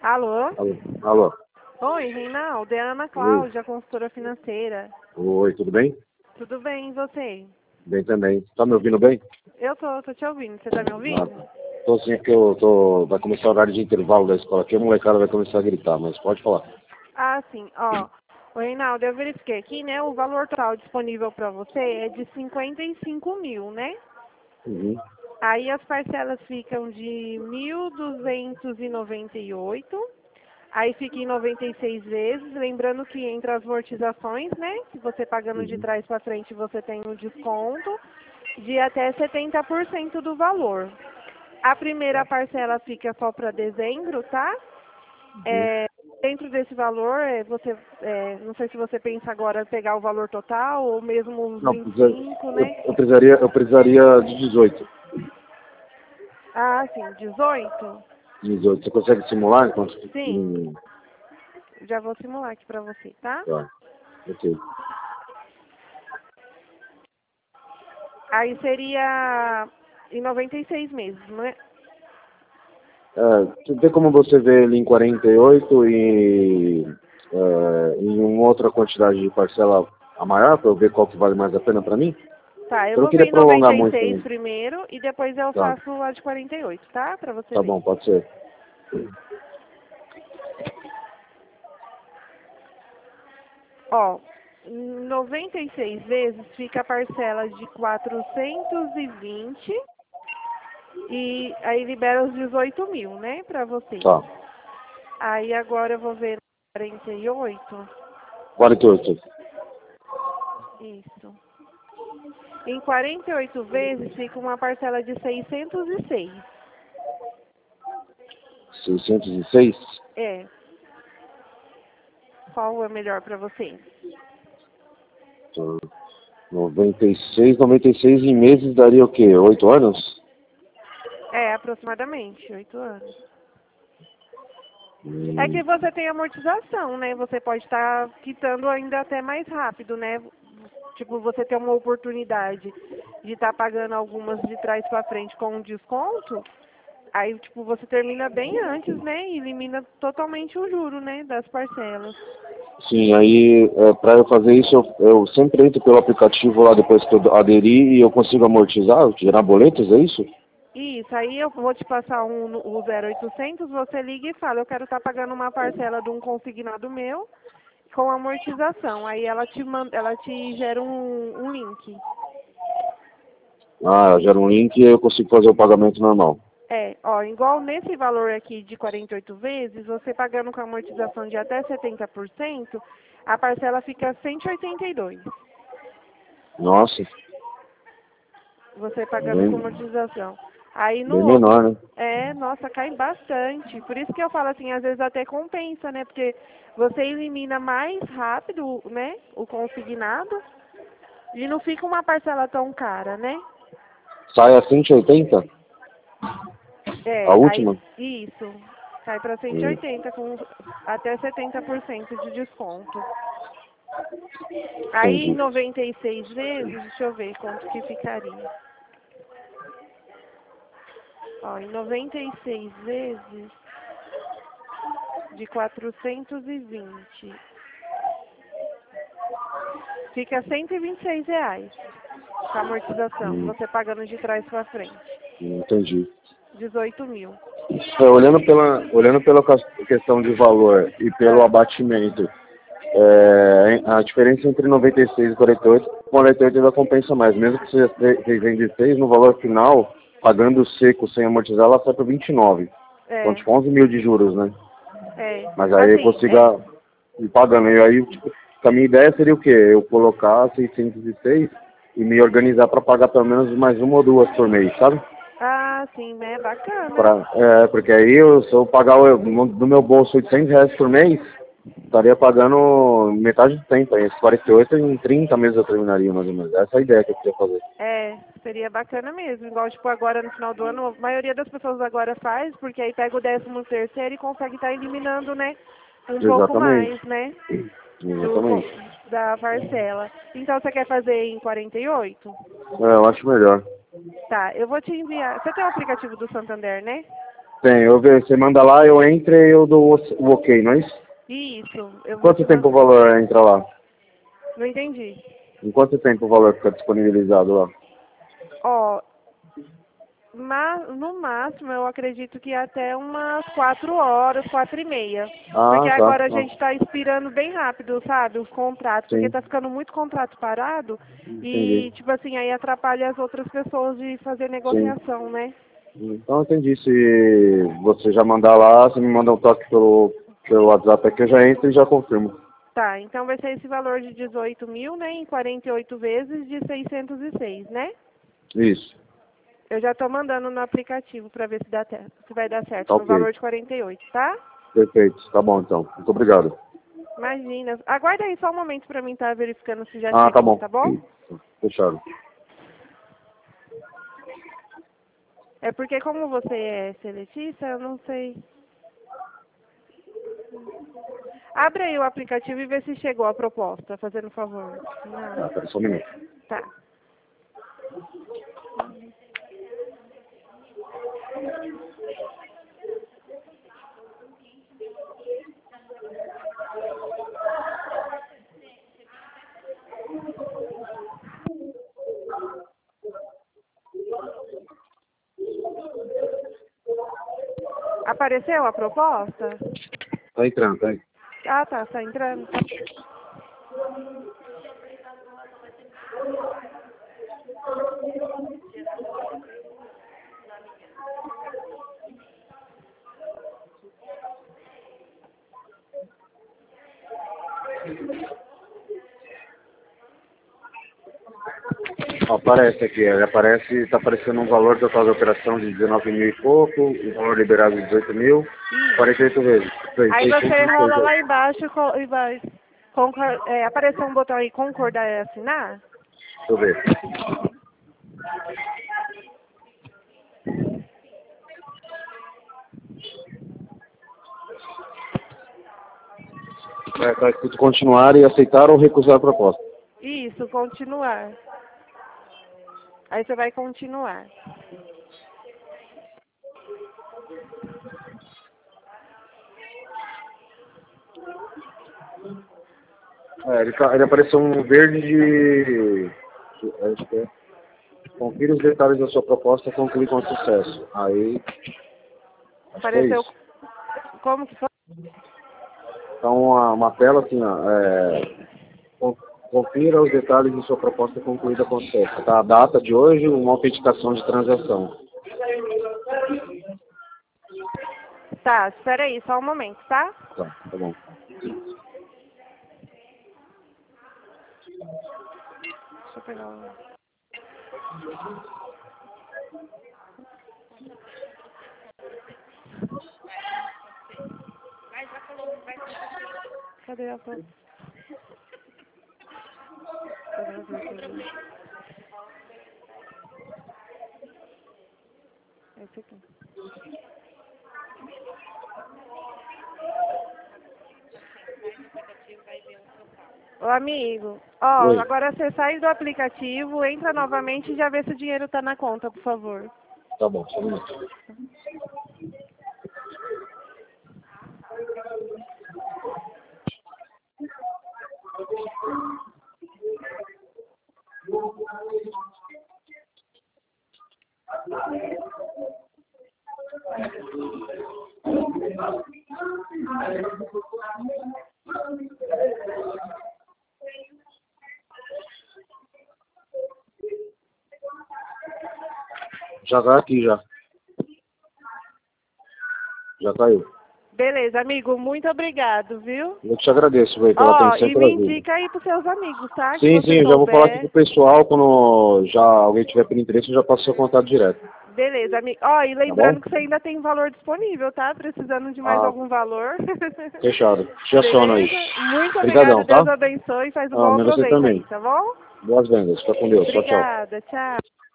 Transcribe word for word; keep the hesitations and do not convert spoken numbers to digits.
Alô? Alô? Alô? Oi, Reinaldo, é a Ana Oi. Cláudia, consultora financeira. Oi, tudo bem? Tudo bem, e você? Bem também. Tá me ouvindo bem? Eu tô, tô te ouvindo. Você tá me ouvindo? Ah, tô sim, porque eu tô... vai começar o horário de intervalo da escola aqui, a molecada vai começar a gritar, mas pode falar. Ah, sim. Ó, o Reinaldo, eu verifiquei aqui, né? O valor total disponível para você é de cinquenta e cinco mil, né? Uhum. Aí as parcelas ficam de mil duzentos e noventa e oito. Aí fica em noventa e seis vezes, lembrando que entre as amortizações, né, que você pagando de Uhum. trás para frente, você tem um desconto de até setenta por cento do valor. A primeira parcela fica só para dezembro, tá? Uhum. É, dentro desse valor, é, você, é, não sei se você pensa agora em pegar o valor total ou mesmo os Não, vinte e precisa- cinco, eu, né? eu precisaria, eu precisaria de dezoito. Ah, sim, dezoito? dezoito. Você consegue simular enquanto... Sim, Hum, já vou simular aqui para você, tá? tá, ok. Aí seria em noventa e seis meses, não é? É, tem como você ver ele em quarenta e oito e é, em uma outra quantidade de parcela a maior, para eu ver qual que vale mais a pena para mim? Tá, eu Eu não vou ver queria em noventa prolongar e muito seis também. primeiro e depois eu Tá, faço a de quarenta e oito, tá? Pra você tá ver. bom, pode ser. Ó, em noventa e seis vezes fica a parcela de quatrocentos e vinte e aí libera os dezoito mil, né, pra você. Tá. Aí agora eu vou ver quarenta e oito. quarenta e oito. Isso. Em quarenta e oito vezes fica uma parcela de seiscentos e seis. seiscentos e seis. É. Qual é melhor pra você? Tá. noventa e seis, noventa e seis em meses daria o quê? oito anos? É, aproximadamente, oito anos. É Hum, que você tem amortização, né? Você pode estar quitando ainda até mais rápido, né? Tipo, você tem uma oportunidade de estar pagando algumas de trás para frente com um desconto, aí, tipo, você termina bem antes, né? E elimina totalmente o juro, né? Das parcelas. sim, aí é, para eu fazer isso eu, eu sempre entro pelo aplicativo lá depois que eu aderi e eu consigo amortizar, gerar boletos, é isso? Isso, aí eu vou te passar um, no- o zero oitocentos, você liga e fala, eu quero estar pagando uma parcela de um consignado meu com amortização. Aí ela te manda, ela te gera um, um link. Ah, gera um link e eu consigo fazer o pagamento normal. É, ó, igual nesse valor aqui de quarenta e oito vezes, você pagando com amortização de até setenta por cento, a parcela fica cento e oitenta e dois. Nossa, Você pagando com bem, amortização. Aí no bem outro, menor, né? é, nossa, cai bastante. Por isso que eu falo assim, às vezes até compensa, né? Porque você elimina mais rápido, né, o consignado e não fica uma parcela tão cara, né? Sai a cento e oitenta? A É, aí última? isso. Cai para cento e Hum, oitenta com até setenta por cento de desconto. Aí em entendi. noventa e seis vezes, deixa eu ver quanto que ficaria. Ó, em noventa e seis vezes de quatrocentos e vinte, fica cento e vinte e seis reais com a amortização, Hum, você pagando de trás para frente. entendi. dezoito mil. É, olhando pela, olhando pela cas- questão de valor e pelo Ah, abatimento, é, a diferença entre noventa e seis e quarenta e oito, quarenta e oito ainda compensa mais. Mesmo que seja seiscentos e seis, no valor final, pagando seco sem amortizar, ela sai para vinte e nove. Então, é, tipo, onze mil de juros, né? é. Mas aí eu Assim, é. consigo ir pagando. E aí, tipo, a minha ideia seria o quê? Eu colocar seiscentos e seis e me organizar para pagar pelo menos mais uma ou duas por mês, sabe? Ah, sim, é bacana. Pra, é, porque aí eu, se eu pagar o- no- do meu bolso oitocentos reais por mês, estaria pagando metade do tempo. Aí, esses quarenta e oito em trinta meses eu terminaria, mais ou menos. Essa é a ideia que eu queria fazer. É, seria bacana mesmo. Igual, tipo, agora no final do ano, a maioria das pessoas agora faz, porque aí pega o décimo terceiro e consegue estar eliminando, né, um pouco Exatamente. mais, né, do, co- Exatamente. da parcela. Então, você quer fazer em quarenta e oito? É, eu acho melhor. Tá, eu vou te enviar. Você tem o aplicativo do Santander, né? Tem, eu ve- você manda lá, eu entro e eu dou o, o ok, não é isso? Isso, eu vou Quanto te tempo o mandar. valor entra lá? Não entendi. Em quanto tempo o valor fica disponibilizado lá? Ó, ma- no máximo eu acredito que até umas quatro horas, quatro e meia. Porque Ah, tá. agora a Ah, gente está expirando bem rápido, sabe, os contratos, porque sim, tá ficando muito contrato parado entendi. e, tipo assim, aí atrapalha as outras pessoas de fazer Sim. negociação, né? Então entendi. Se você já mandar lá, você me manda um toque pelo, pelo WhatsApp aqui, eu já entro e já confirmo. Tá, então vai ser esse valor de dezoito mil, né, em quarenta e oito vezes de seiscentos e seis, né? Isso. Eu já tô mandando no aplicativo para ver se, dá te- se vai dar certo, Tá no ok. valor de quarenta e oito, tá? Perfeito. Tá bom então. Muito obrigado. Imagina. Aguarda aí só um momento para mim estar verificando se já Ah, tá chegou, bom. tá bom? Fechado. É porque como você é seletista, eu não sei. Abre aí o aplicativo e vê se chegou a proposta, fazendo um favor. Ah, Não. pera só um minuto. Tá. Apareceu a proposta? Tá entrando, tá aí. Ah, tá, tá entrando. Aparece aqui, ele aparece, está aparecendo um valor total da operação de dezenove mil e pouco, o valor liberado de dezoito mil, quarenta e oito vezes. Aí você seiscentos e rola seis. lá embaixo co- e vai. Concor é, apareceu um botão aí, concordar e assinar? Deixa eu ver. É, tá escrito continuar e aceitar ou recusar a proposta. Isso, continuar. Aí você vai continuar. É, ele, tá- ele apareceu um verde de... de- acho que é. Confira os detalhes da sua proposta e conclui com sucesso. Aí, acho que é Apareceu isso. como que foi? Então, uma, uma tela assim, ó, é, con- confira os detalhes de sua proposta concluída com sucesso. Tá? A data de hoje, uma autenticação de transação. Tá, espera aí, só um momento, tá? Tá, tá bom. Deixa eu pegar o... Cadê a foto? Cadê a foto? Esse aqui. Ô amigo, ó, Oi, agora você sai do aplicativo, entra novamente e já vê se o dinheiro tá na conta, por favor. tá bom, só um minuto. Já tá aqui, já. Já caiu. Beleza, amigo, muito obrigado, viu? Eu te agradeço, velho, pela Ó, atenção e e me pela ajuda. indica aí pros seus amigos, tá? Que Sim, você sim, eu já vou falar aqui souber. pro pessoal, quando já alguém tiver por interesse, eu já passo seu contato direto. Beleza, amigo. Ó, e Tá bom? lembrando que você ainda tem valor disponível, tá? Precisando de mais Ah, algum valor. fechado. Te aciono aí. Beleza? Muito obrigada. Obrigadão, tá? Deus abençoe e faz um Ah, bom mas você aproveito aí, também. tá bom? Boas vendas. Fica com Deus. Tchau, tchau. Obrigada. Tchau.